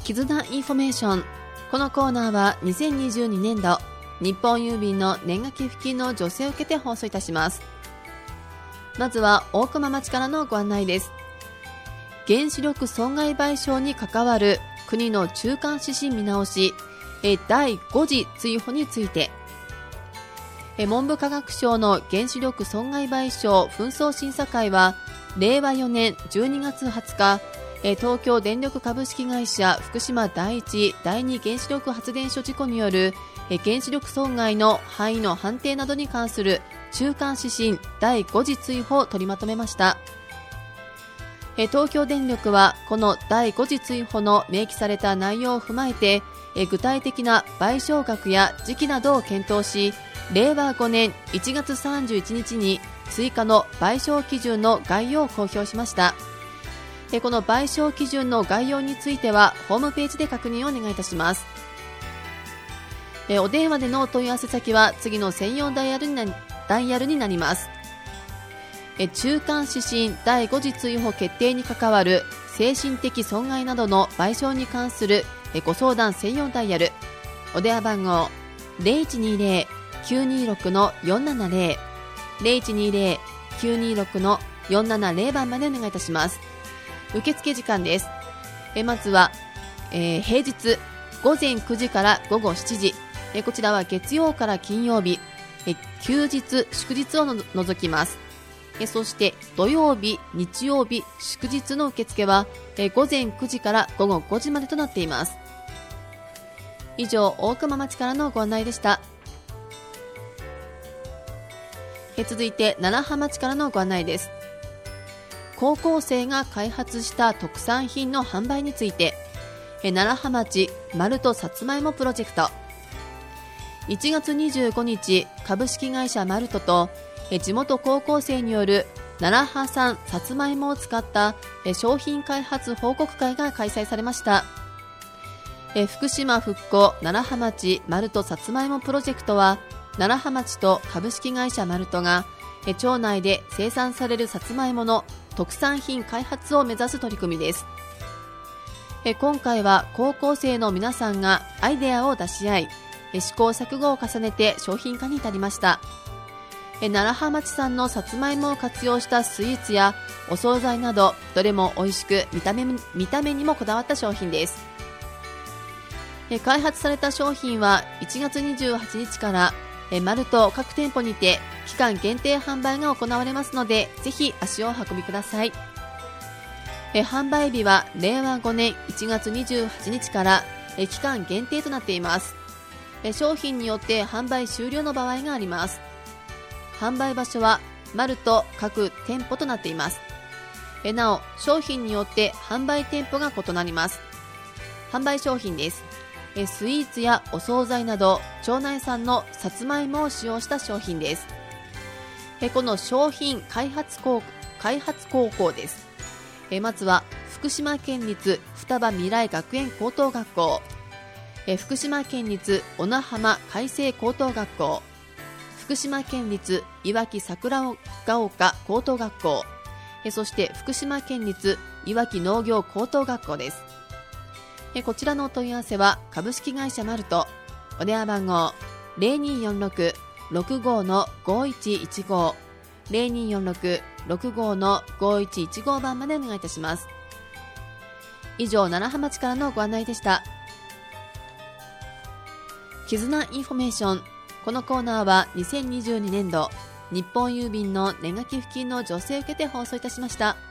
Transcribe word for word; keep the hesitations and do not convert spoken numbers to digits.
絆インフォメーション。このコーナーはにせんにじゅうにねんど日本郵便の年賀寄付金の助成を受けて放送いたします。まずは大熊町からのご案内です。原子力損害賠償に関わる国の中間指針見直しだいご次追放について、文部科学省の原子力損害賠償紛争審査会はれいわよねんじゅうにがつはつか、東京電力株式会社福島第一第二原子力発電所事故による原子力損害の範囲の判定などに関する中間指針だいご次追放を取りまとめました。東京電力はこのだいご次追放の明記された内容を踏まえて、具体的な賠償額や時期などを検討し、れいわごねんいちがつさんじゅういちにちに追加の賠償基準の概要を公表しました。この賠償基準の概要についてはホームページで確認をお願いいたします。お電話でのお問い合わせ先は次の専用ダイヤルに な, ダイヤルになります。中間指針だいご次追放決定に関わる精神的損害などの賠償に関するご相談専用ダイヤル、お電話番号 ゼロいちにゼロ きゅうにろく よんななゼロ ゼロいちにゼロ きゅうにろく よんななゼロ 番までお願いいたします。受付時間です。えまずは、えー、平日ごぜんくじからごごしちじ、えこちらは月曜から金曜日、え休日祝日をの除きます。えそして土曜日日曜日祝日の受付はえごぜんくじからごごごじまでとなっています。以上、大熊町からのご案内でした。え続いて楢葉町からのご案内です。高校生が開発した特産品の販売について、楢葉町まるとさつまいもプロジェクト、いちがつにじゅうごにち株式会社まるとと地元高校生による楢葉産さつまいもを使った商品開発報告会が開催されました。福島復興楢葉町まるとさつまいもプロジェクトは、楢葉町と株式会社まるとが町内で生産されるさつまいもの特産品開発を目指す取り組みです。今回は高校生の皆さんがアイデアを出し合い、試行錯誤を重ねて商品化に至りました。楢葉町産のさつまいもを活用したスイーツやお惣菜など、どれも美味しく見た目、見た目にもこだわった商品です。開発された商品はいちがつにじゅうはちにちからまると各店舗にて期間限定販売が行われますので、ぜひ足をお運びください。え販売日はれいわごねんいちがつにじゅうはちにちからえ期間限定となっています。え商品によって販売終了の場合があります。販売場所はまると各店舗となっています。えなお、商品によって販売店舗が異なります。販売商品です。スイーツやお惣菜など町内産のさつまいもを使用した商品です。この商品開発高開発高校です。まずは福島県立双葉未来学園高等学校、福島県立小名浜海星高等学校、福島県立いわき桜ヶ丘高等学校、そして福島県立いわき農業高等学校です。こちらのお問い合わせは株式会社まると、お電話番号 ゼロにーよんろく ろくご ごいちいちご ゼロにーよんろく ろくご ごいちいちご 番までお願いいたします。以上、楢葉町からのご案内でした。絆インフォメーション。このコーナーはにせんにじゅうにねんど日本郵便の年賀寄付金の助成を受けて放送いたしました。